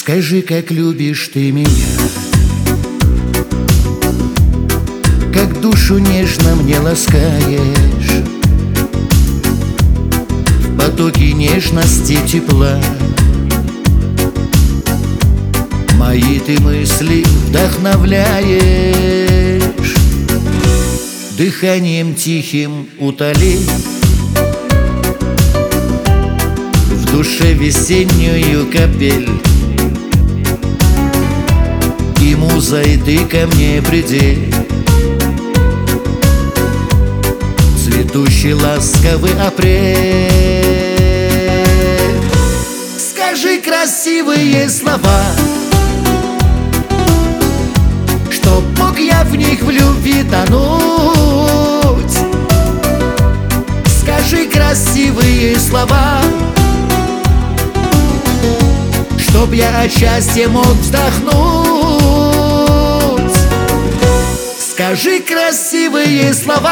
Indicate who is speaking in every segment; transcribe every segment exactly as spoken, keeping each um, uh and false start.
Speaker 1: Скажи, как любишь ты меня, как душу нежно мне ласкаешь, в потоке нежности тепла мои ты мысли вдохновляешь, дыханием тихим утоли в душе весеннюю капель. И музой ты ко мне приди, цветущий ласковый апрель. Скажи красивые слова, чтоб мог я в них в любви тонуть. Скажи красивые слова, чтоб я от счастья мог вздохнуть. Скажи красивые слова,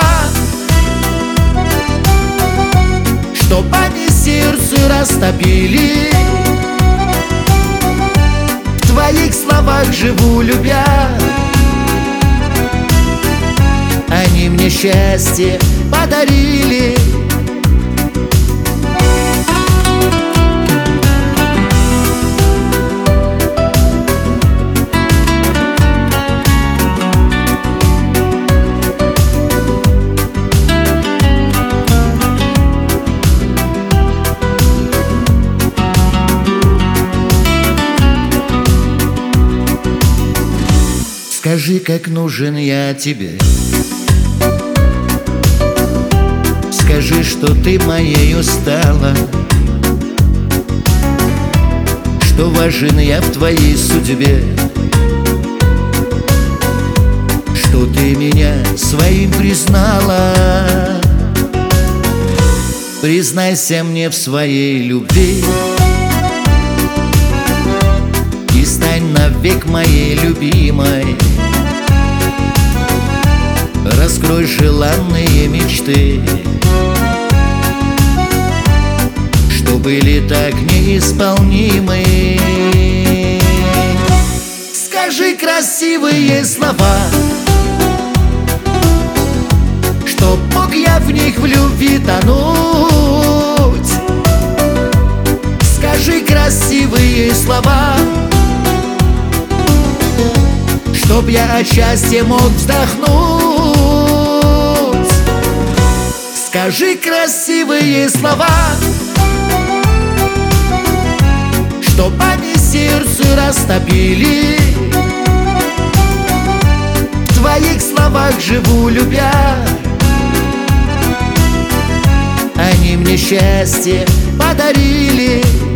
Speaker 1: чтоб они сердце растопили. В твоих словах живу, любя, они мне счастье подарили. Скажи, как нужен я тебе, скажи, что ты моею стала, что важен я в твоей судьбе, что ты меня своим признала. Признайся мне в своей любви и стань навек моей любимой. Раскрой желанные мечты, что были так неисполнимы. Скажи красивые слова, чтоб мог я в них в любви тонуть. Скажи красивые слова, чтоб я от счастья мог вздохнуть. Скажи красивые слова, чтоб они сердце растопили. В твоих словах живу, любя, они мне счастье подарили.